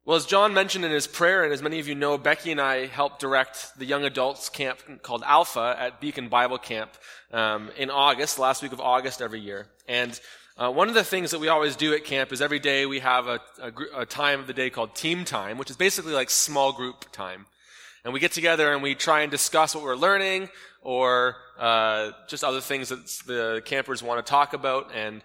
Well, as John mentioned in his prayer, and as many of you know, Becky and I helped direct the young adults camp called Alpha at Beacon Bible Camp in August, last week of August every year. And one of the things that we always do at camp is every day we have a time of the day called team time, which is basically like small group time. And we get together and we try and discuss what we're learning or just other things that the campers want to talk about. And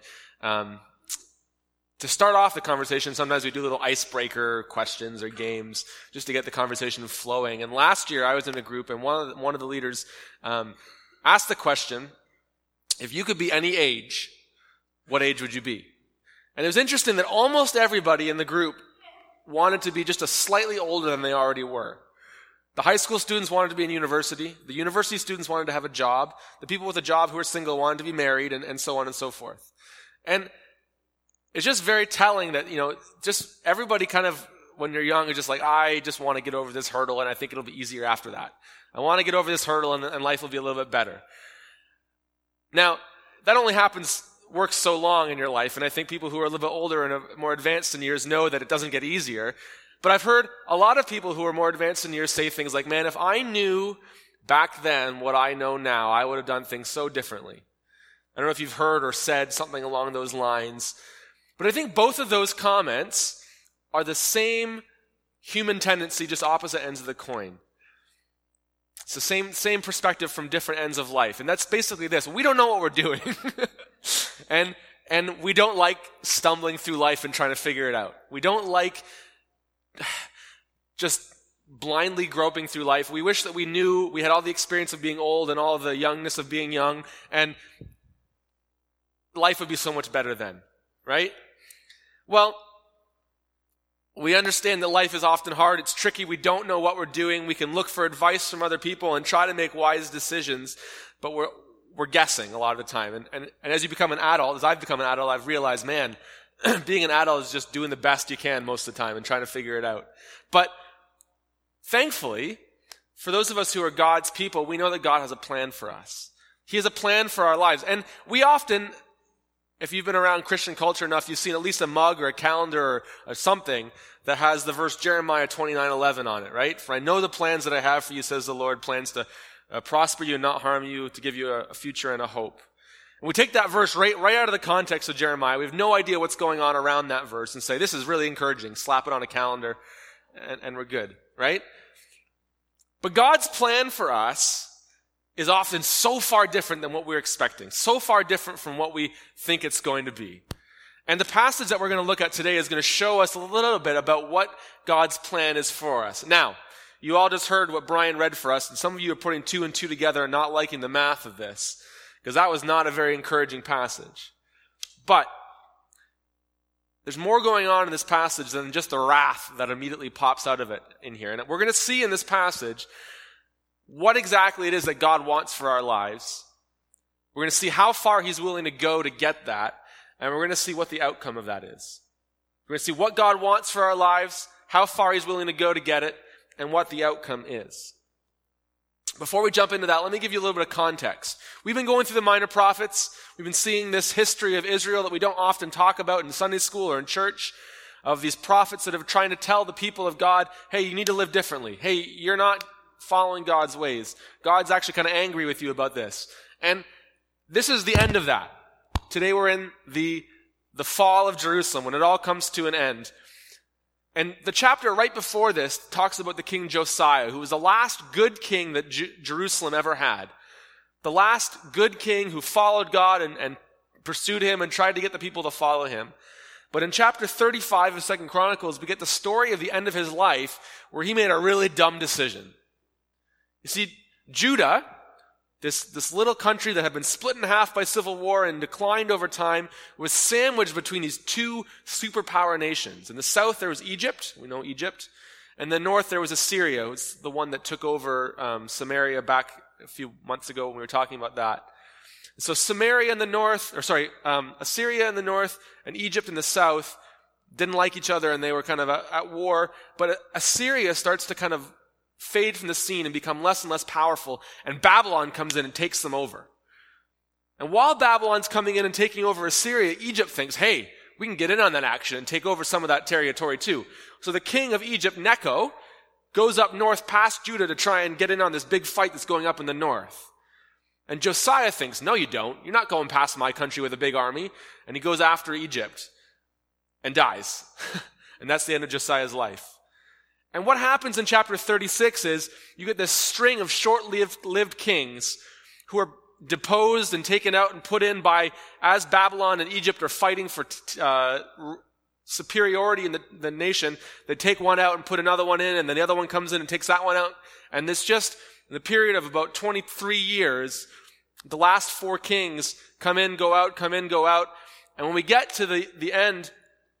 to start off the conversation, sometimes we do little icebreaker questions or games just to get the conversation flowing. And last year I was in a group and one of the leaders asked the question, if you could be any age, what age would you be? And it was interesting that almost everybody in the group wanted to be just a slightly older than they already were. The high school students wanted to be in university. The university students wanted to have a job. The people with a job who were single wanted to be married, and so on and so forth. And it's just very telling that, just everybody kind of, when you're young, is just like, I just want to get over this hurdle, and I think it'll be easier after that. I want to get over this hurdle, and life will be a little bit better. Now, that only works so long in your life, and I think people who are a little bit older and more advanced in years know that it doesn't get easier. But I've heard a lot of people who are more advanced in years say things like, man, if I knew back then what I know now, I would have done things so differently. I don't know if you've heard or said something along those lines. But I think both of those comments are the same human tendency, just opposite ends of the coin. It's the same perspective from different ends of life. And that's basically this. We don't know what we're doing. and we don't like stumbling through life and trying to figure it out. We don't like just blindly groping through life. We wish that we knew we had all the experience of being old and all the youngness of being young, and life would be so much better then, right? Well, we understand that life is often hard. It's tricky. We don't know what we're doing. We can look for advice from other people and try to make wise decisions, but we're guessing a lot of the time. And as you become an adult, as I've become an adult, I've realized, man, being an adult is just doing the best you can most of the time and trying to figure it out. But thankfully, for those of us who are God's people, we know that God has a plan for us. He has a plan for our lives. And we often, if you've been around Christian culture enough, you've seen at least a mug or a calendar or something that has the verse Jeremiah 29:11 on it, right? For I know the plans that I have for you, says the Lord, plans to prosper you and not harm you, to give you a future and a hope. And we take that verse right out of the context of Jeremiah. We have no idea what's going on around that verse and say, this is really encouraging. Slap it on a calendar and we're good, right? But God's plan for us is often so far different than what we're expecting, so far different from what we think it's going to be. And the passage that we're going to look at today is going to show us a little bit about what God's plan is for us. Now, you all just heard what Brian read for us, and some of you are putting two and two together and not liking the math of this, because that was not a very encouraging passage. But there's more going on in this passage than just the wrath that immediately pops out of it in here. And we're going to see in this passage what exactly it is that God wants for our lives. We're going to see how far he's willing to go to get that, and we're going to see what the outcome of that is. We're going to see what God wants for our lives, how far he's willing to go to get it, and what the outcome is. Before we jump into that, let me give you a little bit of context. We've been going through the minor prophets. We've been seeing this history of Israel that we don't often talk about in Sunday school or in church, of these prophets that are trying to tell the people of God, hey, you need to live differently. Hey, you're not following God's ways. God's actually kind of angry with you about this. And this is the end of that. Today we're in the fall of Jerusalem, when it all comes to an end. And the chapter right before this talks about the king Josiah, who was the last good king that Jerusalem ever had. The last good king who followed God and pursued him and tried to get the people to follow him. But in chapter 35 of 2 Chronicles, we get the story of the end of his life where he made a really dumb decision. You see, Judah, this little country that had been split in half by civil war and declined over time, was sandwiched between these two superpower nations. In the south, there was Egypt. We know Egypt. And in the north, there was Assyria. It was the one that took over Samaria back a few months ago when we were talking about that. So Assyria in the north and Egypt in the south didn't like each other, and they were kind of at war. But Assyria starts to kind of fade from the scene and become less and less powerful, and Babylon comes in and takes them over. And while Babylon's coming in and taking over Assyria, Egypt thinks, hey, we can get in on that action and take over some of that territory too. So the king of Egypt, Necho, goes up north past Judah to try and get in on this big fight that's going up in the north. And Josiah thinks, no, you don't. You're not going past my country with a big army. And he goes after Egypt and dies. And that's the end of Josiah's life. And what happens in chapter 36 is you get this string of short-lived kings who are deposed and taken out and put in by, as Babylon and Egypt are fighting for superiority in the nation, they take one out and put another one in, and then the other one comes in and takes that one out. And this just, in the period of about 23 years, the last 4 kings come in, go out, come in, go out. And when we get to the end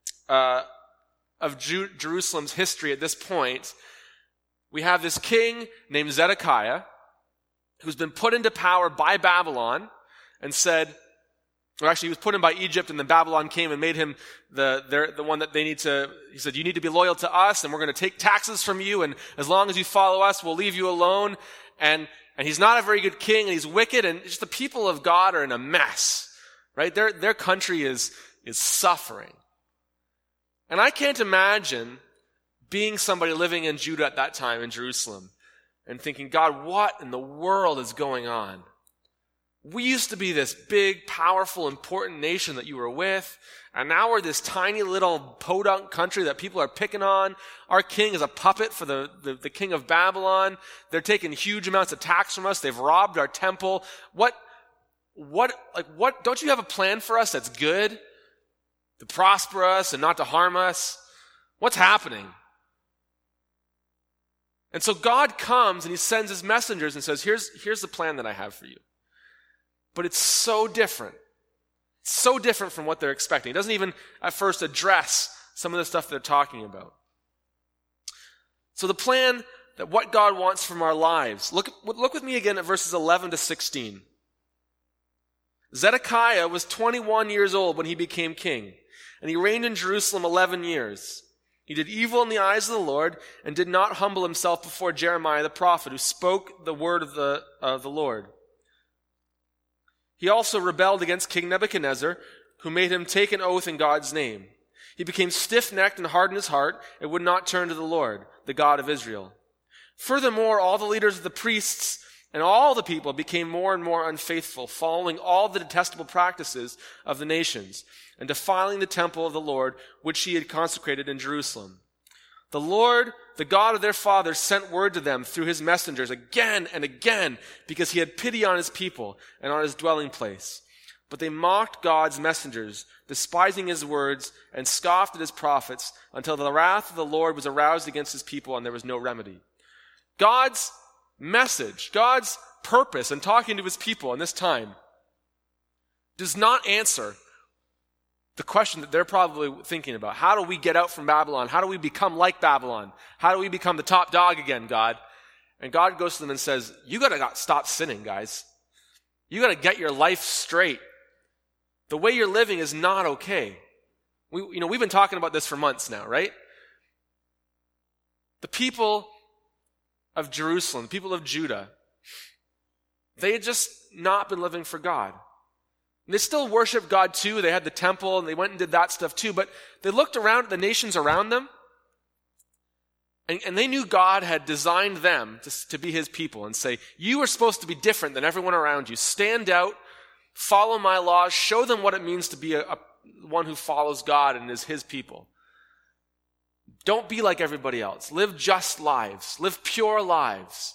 of Jerusalem's history at this point, we have this king named Zedekiah who's been put into power by Babylon and said, or actually he was put in by Egypt, and then Babylon came and made him the one that they need to, he said, you need to be loyal to us, and we're going to take taxes from you, and as long as you follow us, we'll leave you alone. And he's not a very good king, and he's wicked, and just the people of God are in a mess, right? Their country is suffering. And I can't imagine being somebody living in Judah at that time in Jerusalem and thinking, God, what in the world is going on? We used to be this big, powerful, important nation that you were with, and now we're this tiny little podunk country that people are picking on. Our king is a puppet for the king of Babylon. They're taking huge amounts of tax from us. They've robbed our temple. What, don't you have a plan for us that's good? To prosper us and not to harm us? What's happening? And so God comes and he sends his messengers and says, here's the plan that I have for you. But it's so different. It's so different from what they're expecting. It doesn't even at first address some of the stuff they're talking about. So the plan, that what God wants from our lives. Look with me again at verses 11 to 16. Zedekiah was 21 years old when he became king, and he reigned in Jerusalem 11 years. He did evil in the eyes of the Lord and did not humble himself before Jeremiah the prophet, who spoke the word of the Lord. He also rebelled against King Nebuchadnezzar, who made him take an oath in God's name. He became stiff-necked and hardened his heart and would not turn to the Lord, the God of Israel. Furthermore, all the leaders of the priests and all the people became more and more unfaithful, following all the detestable practices of the nations and defiling the temple of the Lord, which he had consecrated in Jerusalem. The Lord, the God of their fathers, sent word to them through his messengers again and again, because he had pity on his people and on his dwelling place. But they mocked God's messengers, despising his words, and scoffed at his prophets, until the wrath of the Lord was aroused against his people, and there was no remedy. God's message, God's purpose in talking to his people in this time does not answer the question that they're probably thinking about. How do we get out from Babylon? How do we become like Babylon? How do we become the top dog again, God? And God goes to them and says, you got to stop sinning, guys. You got to get your life straight. The way you're living is not okay. We've been talking about this for months now, right? The people of Jerusalem, the people of Judah, they had just not been living for God. And they still worshiped God too. They had the temple and they went and did that stuff too. But they looked around at the nations around them and they knew God had designed them to be his people and say, you are supposed to be different than everyone around you. Stand out, follow my laws, show them what it means to be one who follows God and is his people. Don't be like everybody else. Live just lives. Live pure lives.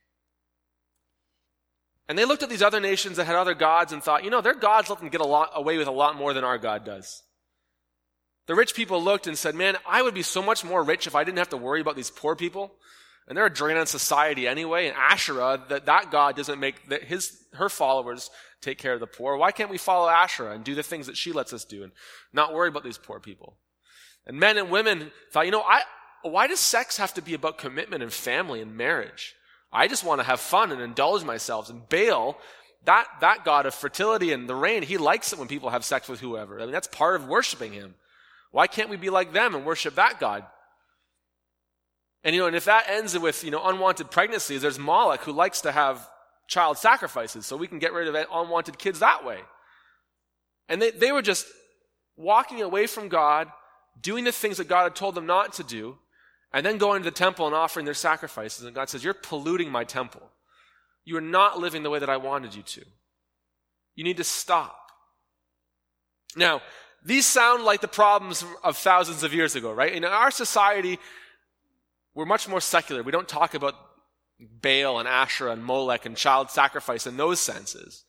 And they looked at these other nations that had other gods and thought, their gods let them get away with a lot more than our God does. The rich people looked and said, man, I would be so much more rich if I didn't have to worry about these poor people. And they're a drain on society anyway. And Asherah, that God doesn't make her followers take care of the poor. Why can't we follow Asherah and do the things that she lets us do and not worry about these poor people? And men and women thought, why does sex have to be about commitment and family and marriage? I just want to have fun and indulge myself. And Baal, that god of fertility and the rain, he likes it when people have sex with whoever. I mean, that's part of worshiping him. Why can't we be like them and worship that God? And and if that ends with unwanted pregnancies, there's Moloch who likes to have child sacrifices, so we can get rid of unwanted kids that way. And they were just walking away from God, doing the things that God had told them not to do, and then going to the temple and offering their sacrifices. And God says, you're polluting my temple. You are not living the way that I wanted you to. You need to stop. Now, these sound like the problems of thousands of years ago, right? In our society, we're much more secular. We don't talk about Baal and Asherah and Molech and child sacrifice in those senses.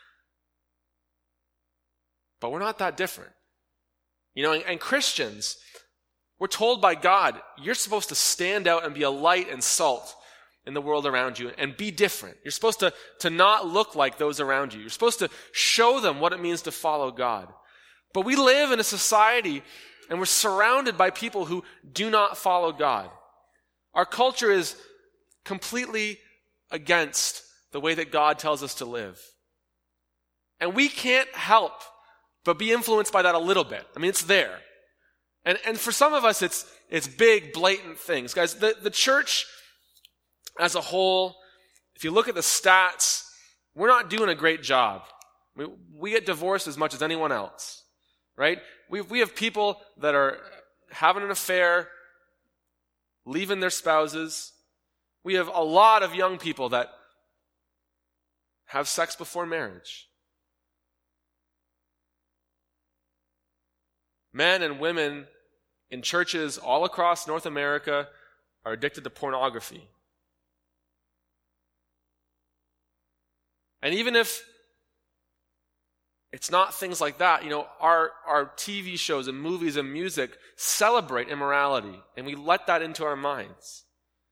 But we're not that different. And Christians, we're told by God, you're supposed to stand out and be a light and salt in the world around you and be different. You're supposed to not look like those around you. You're supposed to show them what it means to follow God. But we live in a society and we're surrounded by people who do not follow God. Our culture is completely against the way that God tells us to live. And we can't help but be influenced by that a little bit. I mean, it's there. And for some of us, it's big, blatant things. Guys, the church as a whole, if you look at the stats, we're not doing a great job. We get divorced as much as anyone else, right? We have people that are having an affair, leaving their spouses. We have a lot of young people that have sex before marriage. Men and women in churches all across North America are addicted to pornography. And even if it's not things like that, our TV shows and movies and music celebrate immorality, and we let that into our minds.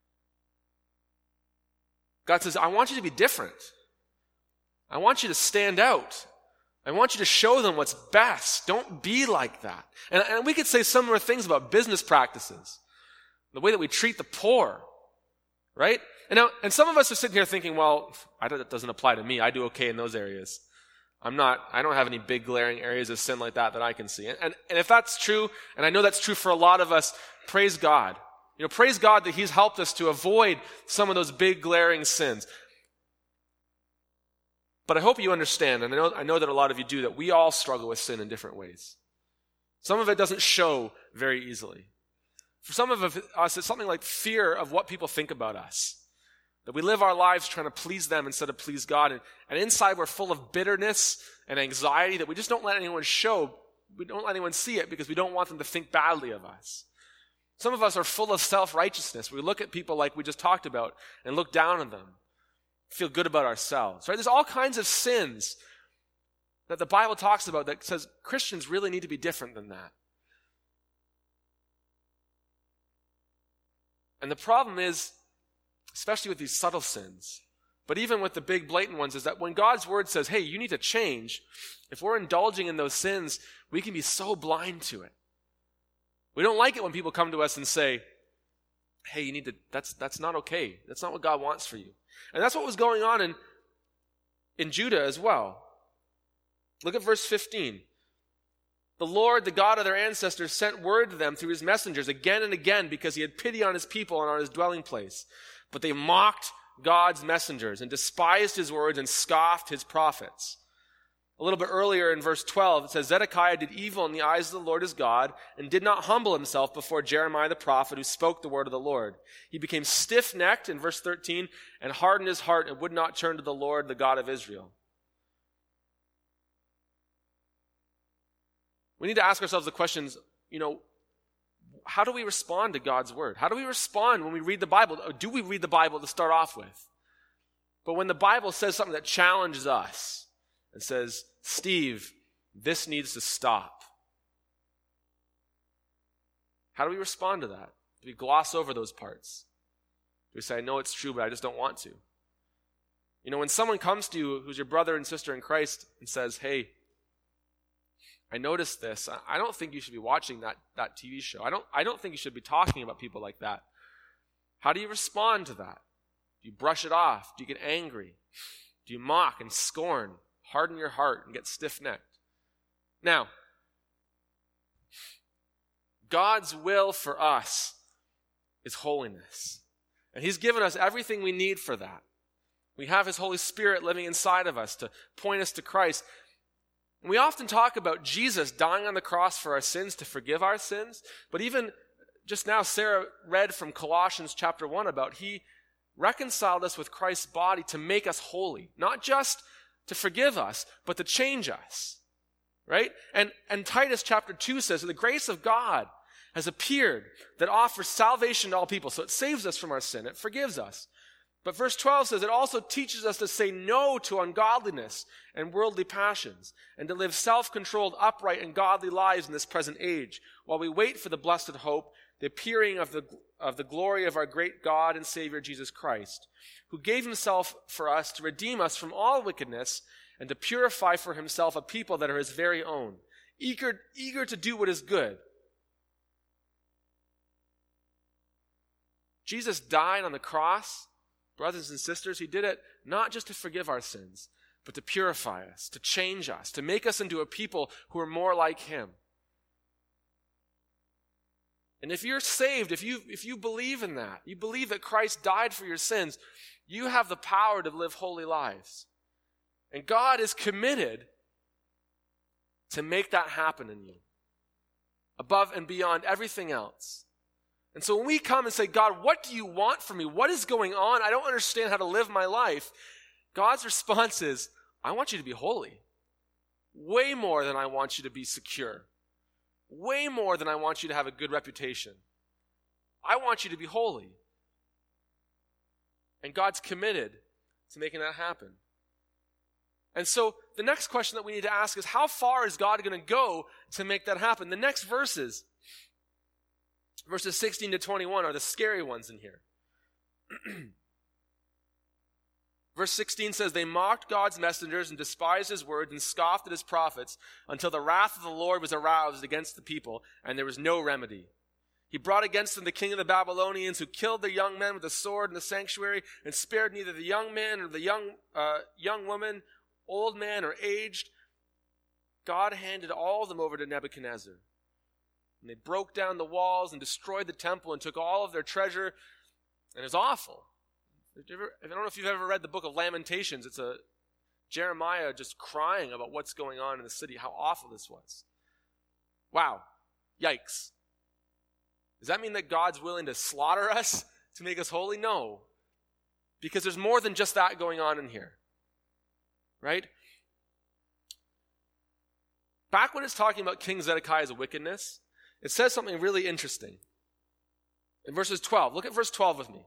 God says, I want you to be different. I want you to stand out. I want you to show them what's best. Don't be like that. And we could say similar things about business practices, the way that we treat the poor, right? And some of us are sitting here thinking, well, that doesn't apply to me. I do okay in those areas. I don't have any big glaring areas of sin like that I can see. And if that's true, and I know that's true for a lot of us, praise God. Praise God that He's helped us to avoid some of those big glaring sins. But I hope you understand, and I know that a lot of you do, that we all struggle with sin in different ways. Some of it doesn't show very easily. For some of us, it's something like fear of what people think about us. That we live our lives trying to please them instead of please God. And inside we're full of bitterness and anxiety that we just don't let anyone show. We don't let anyone see it because we don't want them to think badly of us. Some of us are full of self-righteousness. We look at people like we just talked about and look down on them. Feel good about ourselves, right? There's all kinds of sins that the Bible talks about that says Christians really need to be different than that. And the problem is, especially with these subtle sins, but even with the big blatant ones, is that when God's word says, hey, you need to change, if we're indulging in those sins, we can be so blind to it. We don't like it when people come to us and say, hey, that's not okay. That's not what God wants for you. And that's what was going on in Judah as well. Look at verse 15. The Lord, the God of their ancestors, sent word to them through his messengers again and again because he had pity on his people and on his dwelling place. But they mocked God's messengers and despised his words and scoffed his prophets. A little bit earlier in verse 12, it says, Zedekiah did evil in the eyes of the Lord his God and did not humble himself before Jeremiah the prophet who spoke the word of the Lord. He became stiff-necked in verse 13 and hardened his heart and would not turn to the Lord, the God of Israel. We need to ask ourselves the questions, how do we respond to God's word? How do we respond when we read the Bible? Do we read the Bible to start off with? But when the Bible says something that challenges us and says, Steve, this needs to stop. How do we respond to that? Do we gloss over those parts? Do we say, I know it's true, but I just don't want to? When someone comes to you who's your brother and sister in Christ and says, hey, I noticed this. I don't think you should be watching that TV show. I don't think you should be talking about people like that. How do you respond to that? Do you brush it off? Do you get angry? Do you mock and scorn? Harden your heart and get stiff-necked? Now, God's will for us is holiness. And he's given us everything we need for that. We have his Holy Spirit living inside of us to point us to Christ. And we often talk about Jesus dying on the cross for our sins to forgive our sins, but even just now Sarah read from Colossians chapter 1 about he reconciled us with Christ's body to make us holy, not just to forgive us, but to change us, right? And Titus chapter 2 says that the grace of God has appeared that offers salvation to all people. So it saves us from our sin. It forgives us. But verse 12 says it also teaches us to say no to ungodliness and worldly passions and to live self-controlled, upright, and godly lives in this present age while we wait for the blessed hope, the appearing of the glory of our great God and Savior Jesus Christ, who gave himself for us to redeem us from all wickedness and to purify for himself a people that are his very own, eager to do what is good. Jesus died on the cross, brothers and sisters. He did it not just to forgive our sins, but to purify us, to change us, to make us into a people who are more like him. And if you're saved, if you believe in that, you believe that Christ died for your sins, you have the power to live holy lives. And God is committed to make that happen in you, above and beyond everything else. And so when we come and say, God, what do you want from me? What is going on? I don't understand how to live my life. God's response is, I want you to be holy. Way more than I want you to be secure. Way more than I want you to have a good reputation. I want you to be holy. And God's committed to making that happen. And so the next question that we need to ask is, how far is God going to go to make that happen? The next verses 16 to 21 are the scary ones in here. Verse 16 says, they mocked God's messengers and despised his words and scoffed at his prophets until the wrath of the Lord was aroused against the people, and there was no remedy. He brought against them the king of the Babylonians, who killed their young men with a sword in the sanctuary and spared neither the young man or the young woman, old man or aged. God handed all of them over to Nebuchadnezzar. And they broke down the walls and destroyed the temple and took all of their treasure. And it was awful. I don't know if you've ever read the book of Lamentations. It's Jeremiah just crying about what's going on in the city, how awful this was. Wow. Yikes. Does that mean that God's willing to slaughter us to make us holy? No. Because there's more than just that going on in here. Right? Back when it's talking about King Zedekiah's wickedness, it says something really interesting. In verses 12, look at verse 12 with me.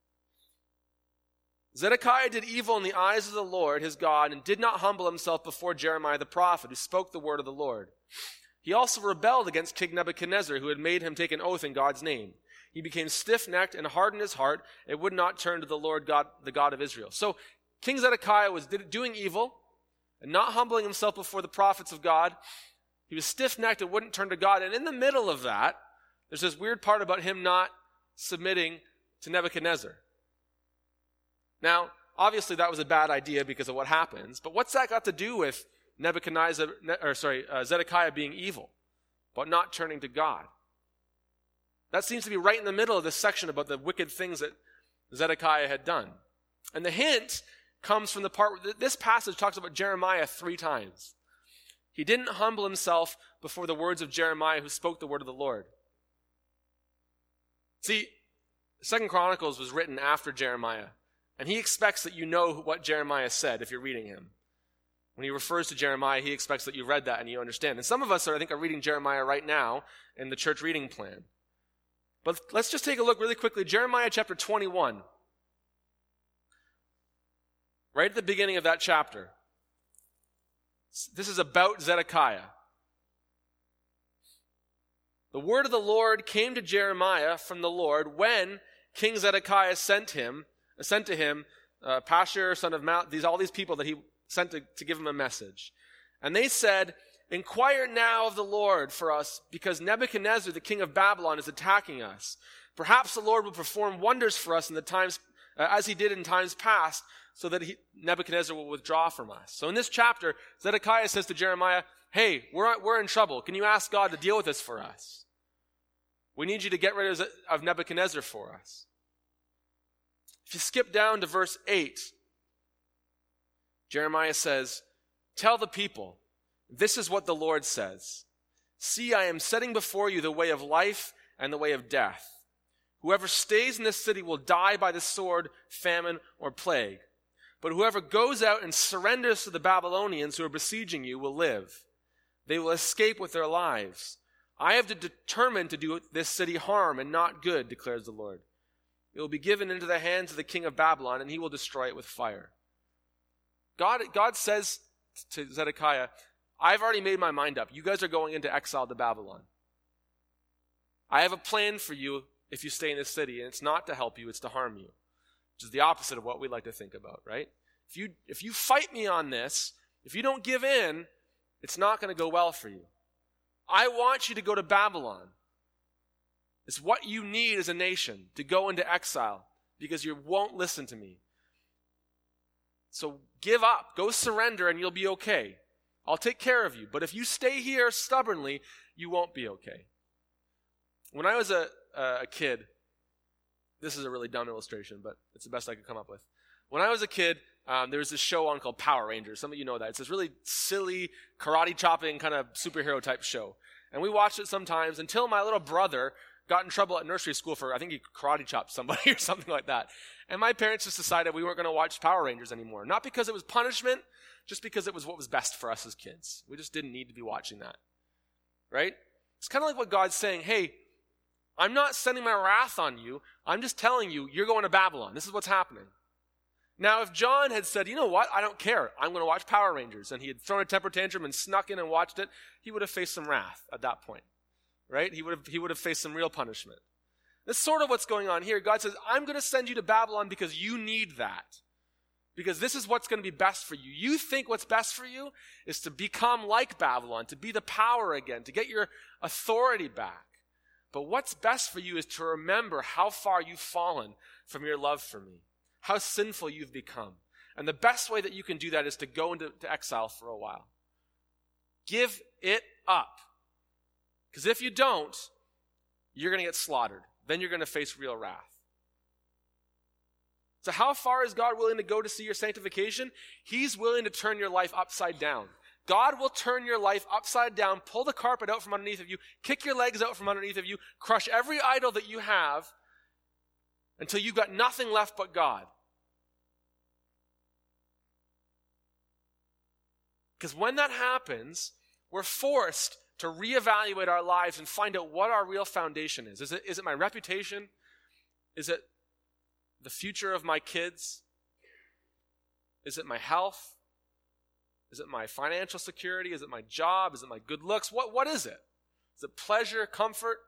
Zedekiah did evil in the eyes of the Lord, his God, and did not humble himself before Jeremiah the prophet, who spoke the word of the Lord. He also rebelled against King Nebuchadnezzar, who had made him take an oath in God's name. He became stiff-necked and hardened his heart, and would not turn to the Lord God, the God of Israel. So King Zedekiah was doing evil and not humbling himself before the prophets of God. He was stiff-necked and wouldn't turn to God. And in the middle of that, there's this weird part about him not submitting to Nebuchadnezzar. Now, obviously that was a bad idea because of what happens, but what's that got to do with Zedekiah being evil, but not turning to God? That seems to be right in the middle of this section about the wicked things that Zedekiah had done. And the hint comes from the part where this passage talks about Jeremiah 3 times. He didn't humble himself before the words of Jeremiah, who spoke the word of the Lord. See, 2 Chronicles was written after Jeremiah, and he expects that you know what Jeremiah said if you're reading him. When he refers to Jeremiah, he expects that you read that and you understand. And some of us are reading Jeremiah right now in the church reading plan. But let's just take a look really quickly. Jeremiah chapter 21. Right at the beginning of that chapter. This is about Zedekiah. The word of the Lord came to Jeremiah from the Lord when King Zedekiah sent to him Pashur, son of Mount, all these people that he sent to give him a message. And they said, "Inquire now of the Lord for us, because Nebuchadnezzar, the king of Babylon, is attacking us. Perhaps the Lord will perform wonders for us in the times, as he did in times past, so that Nebuchadnezzar will withdraw from us." So in this chapter, Zedekiah says to Jeremiah, "Hey, we're in trouble. Can you ask God to deal with this for us? We need you to get rid of Nebuchadnezzar for us." If you skip down to verse 8, Jeremiah says, "Tell the people, This is what the Lord says. See, I am setting before you the way of life and the way of death. Whoever stays in this city will die by the sword, famine, or plague. But whoever goes out and surrenders to the Babylonians who are besieging you will live. They will escape with their lives. I have determined to do this city harm and not good, declares the Lord. It will be given into the hands of the king of Babylon, and he will destroy it with fire. God says to Zedekiah, I've already made my mind up. You guys are going into exile to Babylon. I have a plan for you if you stay in this city, and it's not to help you, it's to harm you, which is the opposite of what we like to think about, right? If you fight me on this, if you don't give in, it's not going to go well for you. I want you to go to Babylon. It's what you need as a nation, to go into exile, because you won't listen to me. So give up, go surrender, and you'll be okay. I'll take care of you. But if you stay here stubbornly, you won't be okay. When I was a kid, this is a really dumb illustration, but it's the best I could come up with. When I was a kid, there was this show on called Power Rangers. Some of you know that. It's this really silly, karate chopping kind of superhero type show. And we watched it sometimes until my little brother got in trouble at nursery school for, I think he karate chopped somebody or something like that. And my parents just decided we weren't going to watch Power Rangers anymore. Not because it was punishment, just because it was what was best for us as kids. We just didn't need to be watching that. Right? It's kind of like what God's saying, hey, I'm not sending my wrath on you. I'm just telling you, you're going to Babylon. This is what's happening. Now, if John had said, you know what, I don't care. I'm going to watch Power Rangers, and he had thrown a temper tantrum and snuck in and watched it, he would have faced some wrath at that point. Right? He would have faced some real punishment. That's sort of what's going on here. God says, I'm going to send you to Babylon because you need that. Because this is what's going to be best for you. You think what's best for you is to become like Babylon, to be the power again, to get your authority back. But what's best for you is to remember how far you've fallen from your love for me, how sinful you've become. And the best way that you can do that is to go into exile for a while. Give it up. Because if you don't, you're going to get slaughtered. Then you're going to face real wrath. So how far is God willing to go to see your sanctification? He's willing to turn your life upside down. God will turn your life upside down, pull the carpet out from underneath of you, kick your legs out from underneath of you, crush every idol that you have until you've got nothing left but God. Because when that happens, we're forced to reevaluate our lives and find out what our real foundation is. Is it my reputation? Is it the future of my kids? Is it my health? Is it my financial security? Is it my job? Is it my good looks? What is it? Is it pleasure, comfort?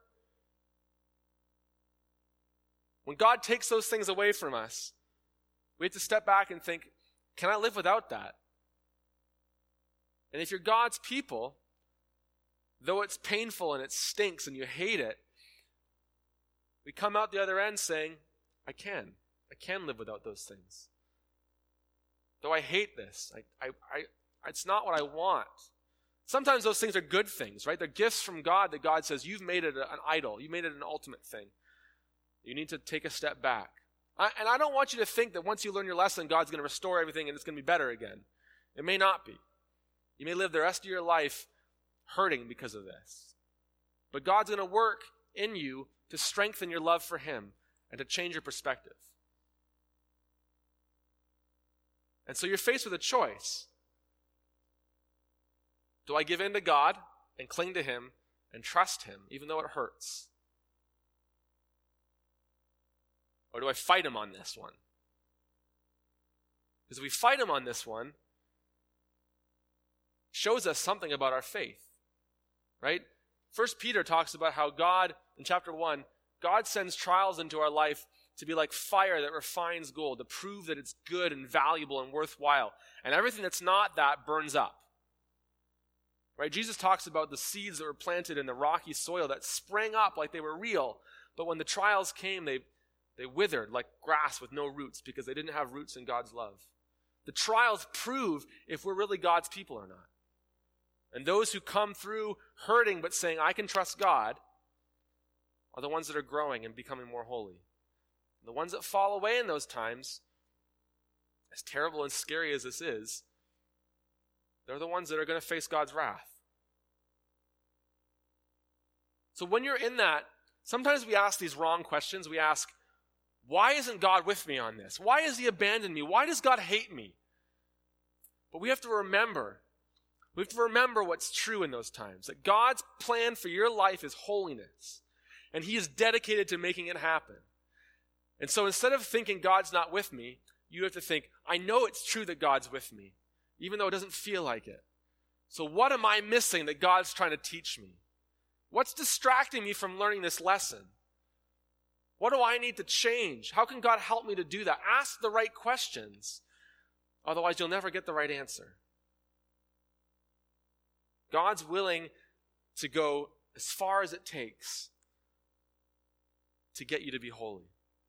When God takes those things away from us, we have to step back and think, can I live without that? And if you're God's people, though it's painful and it stinks and you hate it, we come out the other end saying, I can live without those things. Though I hate this, it's not what I want. Sometimes those things are good things, right? They're gifts from God that God says, you've made it an idol. You made it an ultimate thing. You need to take a step back. And I don't want you to think that once you learn your lesson, God's going to restore everything and it's going to be better again. It may not be. You may live the rest of your life hurting because of this. But God's going to work in you to strengthen your love for Him and to change your perspective. And so you're faced with a choice. Do I give in to God and cling to Him and trust Him, even though it hurts? Or do I fight Him on this one? Because if we fight Him on this one, it shows us something about our faith, right? 1 Peter talks about how God, in chapter 1, God sends trials into our life to be like fire that refines gold, to prove that it's good and valuable and worthwhile. And everything that's not that burns up. Right? Jesus talks about the seeds that were planted in the rocky soil that sprang up like they were real, but when the trials came, they withered like grass with no roots because they didn't have roots in God's love. The trials prove if we're really God's people or not. And those who come through hurting but saying, I can trust God, are the ones that are growing and becoming more holy. And the ones that fall away in those times, as terrible and scary as this is, They're the ones that are going to face God's wrath. So when you're in that, sometimes we ask these wrong questions. We ask, why isn't God with me on this? Why has he abandoned me? Why does God hate me? But we have to remember what's true in those times, that God's plan for your life is holiness, and he is dedicated to making it happen. And so instead of thinking God's not with me, you have to think, I know it's true that God's with me, even though it doesn't feel like it. So what am I missing that God's trying to teach me? What's distracting me from learning this lesson? What do I need to change? How can God help me to do that? Ask the right questions. Otherwise, you'll never get the right answer. God's willing to go as far as it takes to get you to be holy.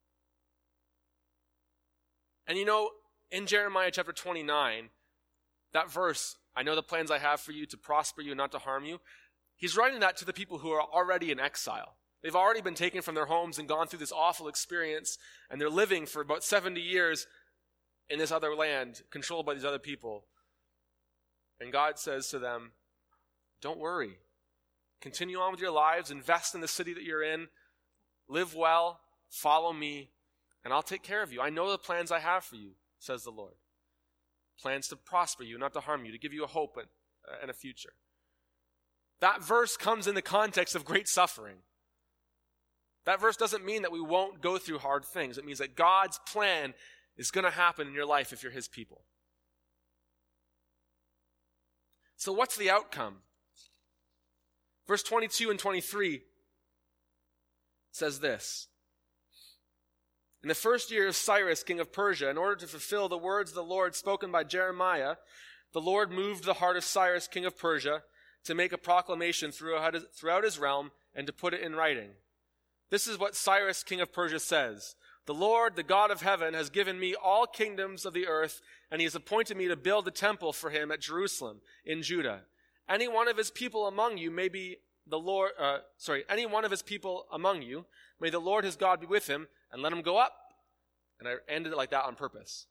And you know, in Jeremiah chapter 29, that verse, I know the plans I have for you to prosper you and not to harm you, he's writing that to the people who are already in exile. They've already been taken from their homes and gone through this awful experience, and they're living for about 70 years in this other land, controlled by these other people. And God says to them, don't worry. Continue on with your lives, invest in the city that you're in, live well, follow me, and I'll take care of you. I know the plans I have for you, says the Lord. Plans to prosper you, not to harm you, to give you a hope and a future. That verse comes in the context of great suffering. That verse doesn't mean that we won't go through hard things. It means that God's plan is going to happen in your life if you're his people. So what's the outcome? Verse 22 and 23 says this. In the first year of Cyrus, king of Persia, in order to fulfill the words of the Lord spoken by Jeremiah, the Lord moved the heart of Cyrus, king of Persia, to make a proclamation throughout his realm and to put it in writing. This is what Cyrus, king of Persia, says. The Lord, the God of heaven, has given me all kingdoms of the earth, and he has appointed me to build a temple for him at Jerusalem in Judah. Any one of his people among you may any one of his people among you, may the Lord his God be with him, and let him go up. And I ended it like that on purpose.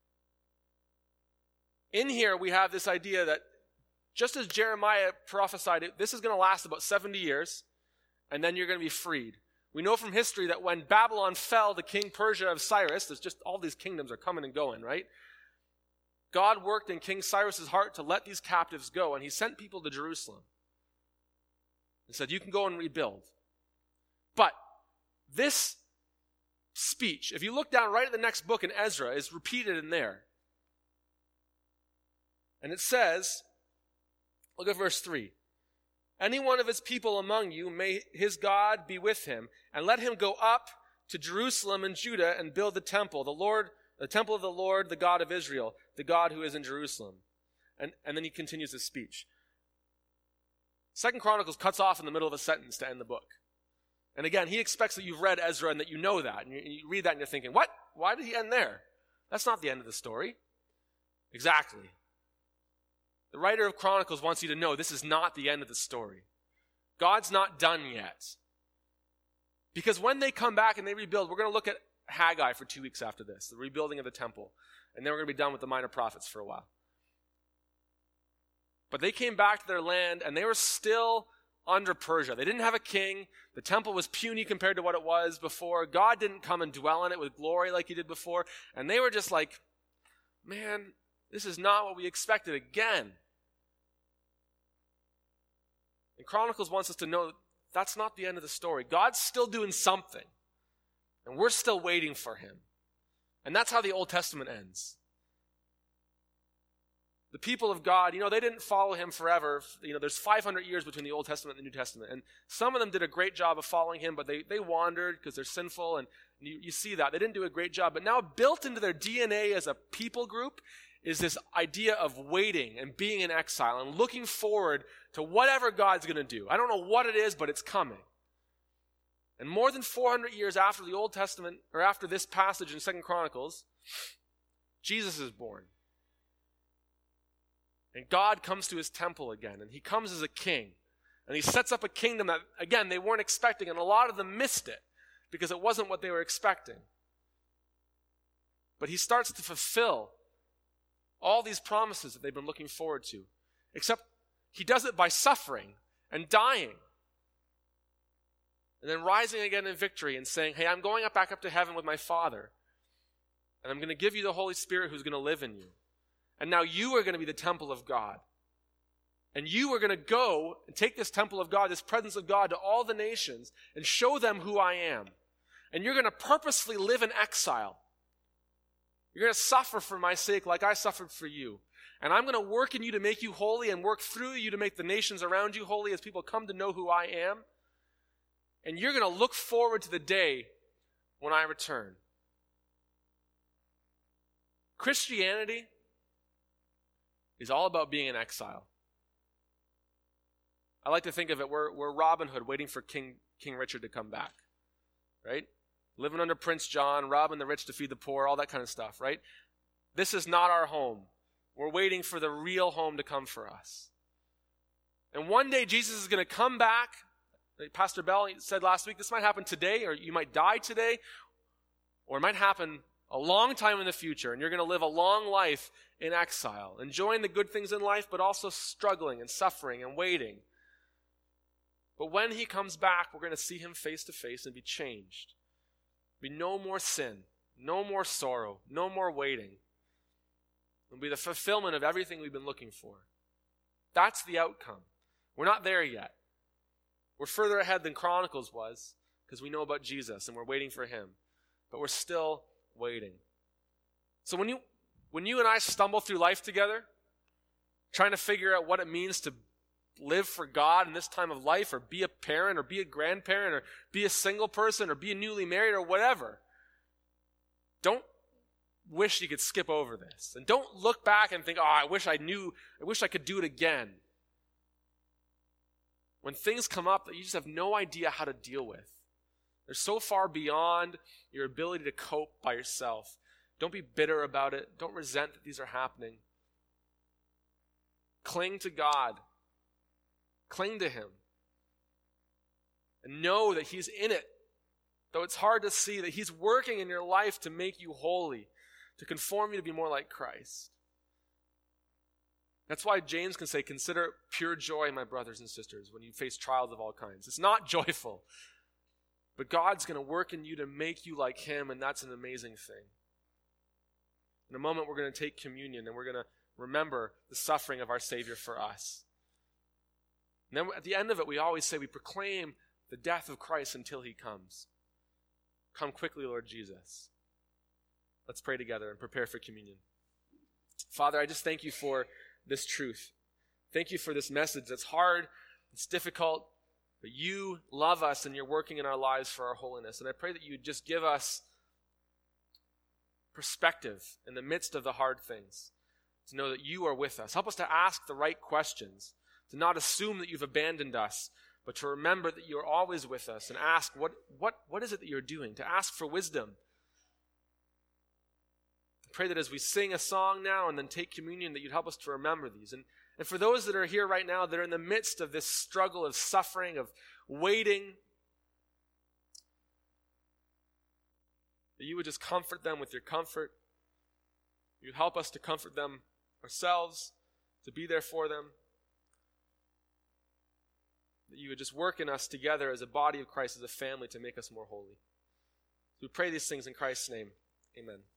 In here, we have this idea that just as Jeremiah prophesied it, this is going to last about 70 years, and then you're going to be freed. We know from history that when Babylon fell to King Persia of Cyrus, there's just all these kingdoms are coming and going, right? God worked in King Cyrus's heart to let these captives go, and he sent people to Jerusalem and said, you can go and rebuild. But this speech, if you look down right at the next book in Ezra, is repeated in there. And it says, look at verse 3. Any one of his people among you, may his God be with him, and let him go up to Jerusalem and Judah and build the temple of the Lord, the God of Israel, the God who is in Jerusalem. And then he continues his speech. 2 Chronicles cuts off in the middle of a sentence to end the book. And again, he expects that you've read Ezra and that you know that. And you read that and you're thinking, what? Why did he end there? That's not the end of the story. Exactly. The writer of Chronicles wants you to know this is not the end of the story. God's not done yet. Because when they come back and they rebuild, we're going to look at Haggai for 2 weeks after this, the rebuilding of the temple. And then we're going to be done with the minor prophets for a while. But they came back to their land and they were still under Persia. They didn't have a king. The temple was puny compared to what it was before. God didn't come and dwell in it with glory like he did before. And they were just like, man, this is not what we expected again. And Chronicles wants us to know that's not the end of the story. God's still doing something. And we're still waiting for him. And that's how the Old Testament ends. The people of God, they didn't follow him forever. There's 500 years between the Old Testament and the New Testament. And some of them did a great job of following him, but they wandered because they're sinful. And you see that. They didn't do a great job. But now built into their DNA as a people group is this idea of waiting and being in exile and looking forward to whatever God's going to do. I don't know what it is, but it's coming. And more than 400 years after the Old Testament, or after this passage in 2 Chronicles, Jesus is born. And God comes to his temple again, and he comes as a king. And he sets up a kingdom that, again, they weren't expecting, and a lot of them missed it because it wasn't what they were expecting. But he starts to fulfill All these promises that they've been looking forward to. Except he does it by suffering and dying. And then rising again in victory and saying, hey, I'm going back up to heaven with my Father. And I'm going to give you the Holy Spirit who's going to live in you. And now you are going to be the temple of God. And you are going to go and take this temple of God, this presence of God, to all the nations and show them who I am. And you're going to purposefully live in exile. You're going to suffer for my sake like I suffered for you. And I'm going to work in you to make you holy and work through you to make the nations around you holy as people come to know who I am. And you're going to look forward to the day when I return. Christianity is all about being in exile. I like to think of it, we're Robin Hood waiting for King Richard to come back, right? Living under Prince John, robbing the rich to feed the poor, all that kind of stuff, right? This is not our home. We're waiting for the real home to come for us. And one day Jesus is going to come back. Like Pastor Bell said last week, this might happen today, or you might die today, or it might happen a long time in the future, and you're going to live a long life in exile, enjoying the good things in life, but also struggling and suffering and waiting. But when he comes back, we're going to see him face to face and be changed. Be no more sin, no more sorrow, no more waiting. It'll be the fulfillment of everything we've been looking for. That's the outcome. We're not there yet. We're further ahead than Chronicles was because we know about Jesus and we're waiting for him. But we're still waiting. So when you and I stumble through life together, trying to figure out what it means to live for God in this time of life, or be a parent, or be a grandparent, or be a single person, or be a newly married, or whatever, don't wish you could skip over this. And don't look back and think, I wish I could do it again. When things come up that you just have no idea how to deal with, they're so far beyond your ability to cope by yourself. Don't be bitter about it. Don't resent that these are happening. Cling to God. Cling to him. And know that he's in it. Though it's hard to see, that he's working in your life to make you holy, to conform you to be more like Christ. That's why James can say, consider it pure joy, my brothers and sisters, when you face trials of all kinds. It's not joyful. But God's going to work in you to make you like him, and that's an amazing thing. In a moment, we're going to take communion, and we're going to remember the suffering of our Savior for us. And then at the end of it, we always say we proclaim the death of Christ until he comes. Come quickly, Lord Jesus. Let's pray together and prepare for communion. Father, I just thank you for this truth. Thank you for this message that's hard, it's difficult, but you love us and you're working in our lives for our holiness. And I pray that you just give us perspective in the midst of the hard things, to know that you are with us. Help us to ask the right questions, to not assume that you've abandoned us, but to remember that you're always with us and ask, what is it that you're doing? To ask for wisdom. I pray that as we sing a song now and then take communion, that you'd help us to remember these. And for those that are here right now that are in the midst of this struggle of suffering, of waiting, that you would just comfort them with your comfort. You'd help us to comfort them ourselves, to be there for them. That you would just work in us together as a body of Christ, as a family, to make us more holy. We pray these things in Christ's name. Amen.